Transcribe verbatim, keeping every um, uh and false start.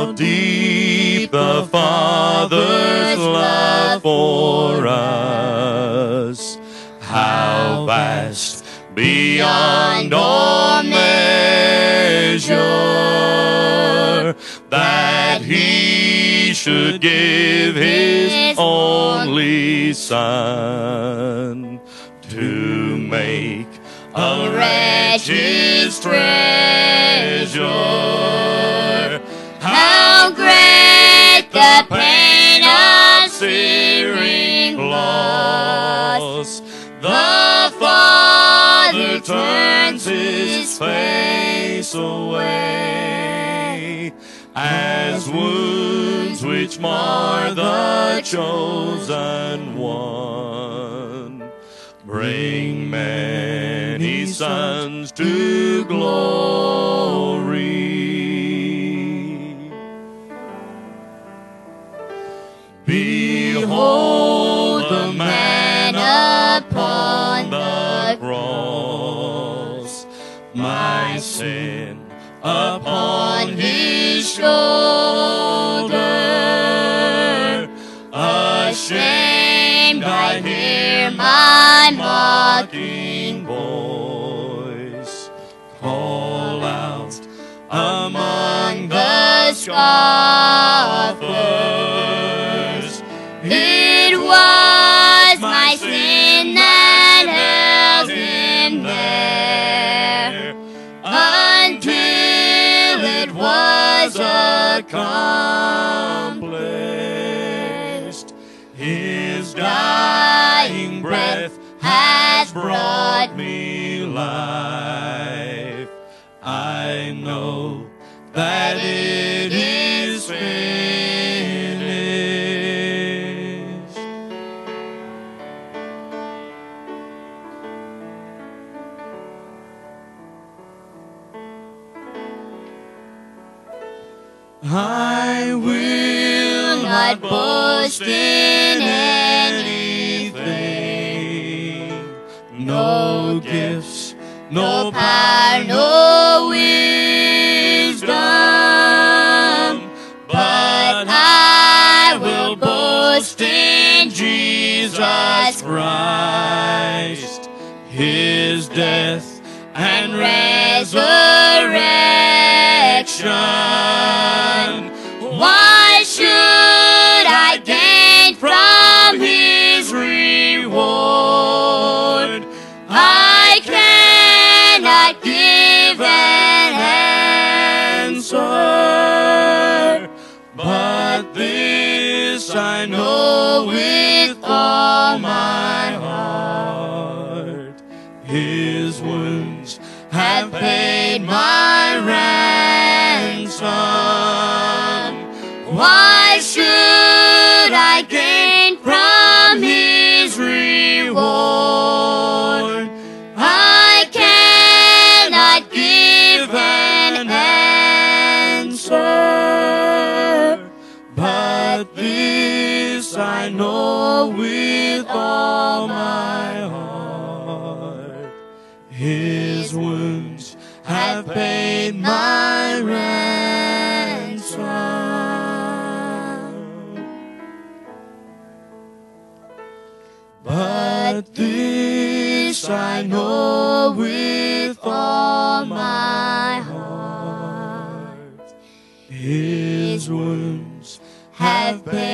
How deep the Father's love for us, how vast beyond all measure, that He should give His only Son to make a wretch His treasure. How great the pain of searing loss! The Father turns His face away, as wounds which mar the chosen one bring many sons to glory. Behold the man upon the cross, my sin upon His shoulder. Ashamed I hear my mocking voice call out among the scoffers. It was my sin that held Him there, until it was accomplished. His dying breath has brought me life. I know that it is finished. I will not boast in anything, no gifts, no power, no wisdom, but I will boast in Jesus Christ, His death and resurrection. Why should I gain from His reward? I cannot give an answer, but this I know with all my heart: His wounds have paid my ransom. Why should I gain from His reward? I cannot give an answer, but this I know with all my heart: His wounds have paid my ransom. But this I know with all my heart: His wounds have paid